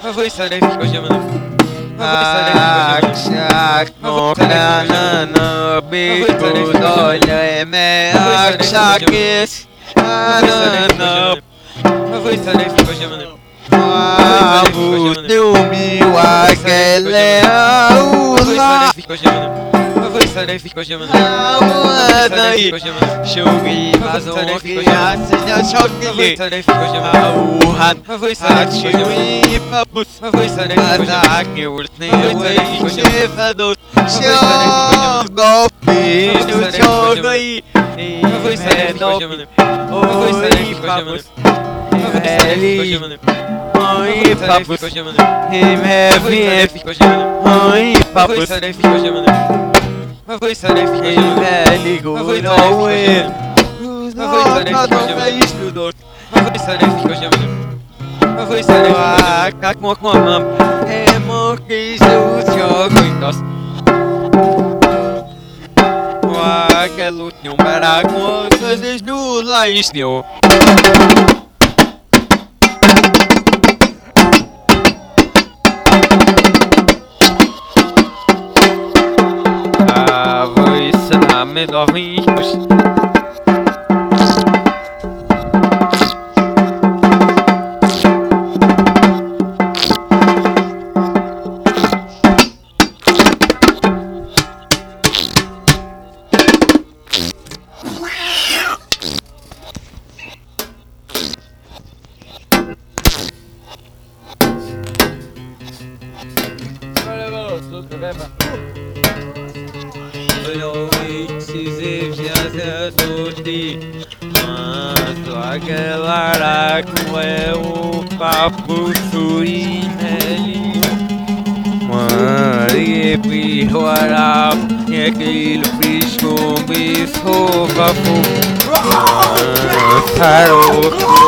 Akşak noktanını bir kudoleme akşak is ananı Avudumi wakele aula Awadai Shugi mazoki asya shokili Auhan Achiwi papus Ataki urtnewe Shefadot Shogopi Shogai Menopi Oi papus Eli Oi papus Him heavy Oi papus Eli gunowe Как мог мамам Эмоки зучогойнос Вакелут нюмерагмо Созиш нула ишню Вы с нами должны Aquela com o papo surinelli Maria pihuara e aquele pisco bisco papo Sarou